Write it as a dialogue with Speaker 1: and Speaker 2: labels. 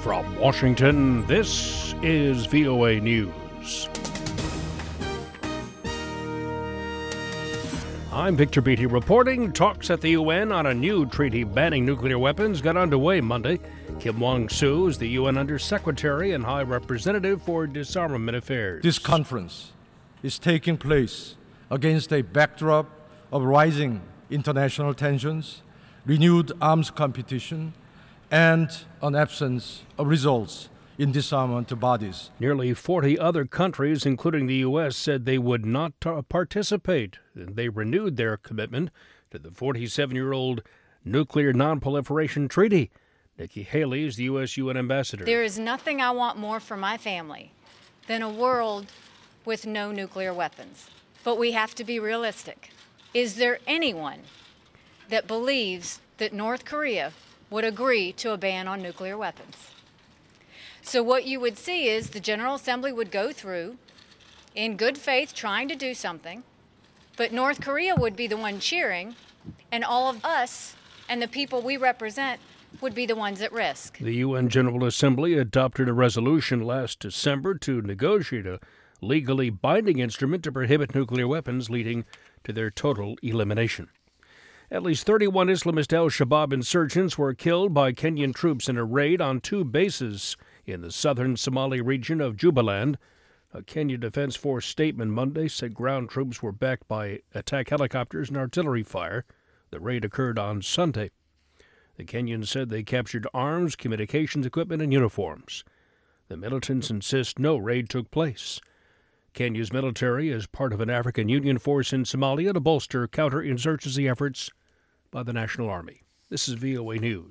Speaker 1: From Washington, this is VOA News. I'm Victor Beatty reporting. Talks at the UN on a new treaty banning nuclear weapons got underway Monday. Kim Wong-soo is the UN Undersecretary and High Representative for Disarmament Affairs.
Speaker 2: This conference is taking place against a backdrop of rising international tensions, renewed arms competition, and an absence of results in disarmament bodies.
Speaker 1: Nearly 40 other countries, including the U.S., said they would not participate. They renewed their commitment to the 47-year-old Nuclear Non-Proliferation Treaty. Nikki Haley is the U.S. UN ambassador.
Speaker 3: There is nothing I want more for my family than a world with no nuclear weapons. But we have to be realistic. Is there anyone that believes that North Korea would agree to a ban on nuclear weapons? So what you would see is the General Assembly would go through in good faith trying to do something, but North Korea would be the one cheering, and all of us and the people we represent would be the ones at risk.
Speaker 1: The UN General Assembly adopted a resolution last December to negotiate a legally binding instrument to prohibit nuclear weapons, leading to their total elimination. At least 31 Islamist al-Shabaab insurgents were killed by Kenyan troops in a raid on 2 bases in the southern Somali region of Jubaland. A Kenya Defense Force statement Monday said ground troops were backed by attack helicopters and artillery fire. The raid occurred on Sunday. The Kenyans said they captured arms, communications equipment, and uniforms. The militants insist no raid took place. Kenya's military is part of an African Union force in Somalia to bolster counterinsurgency efforts by the National Army. This is VOA News.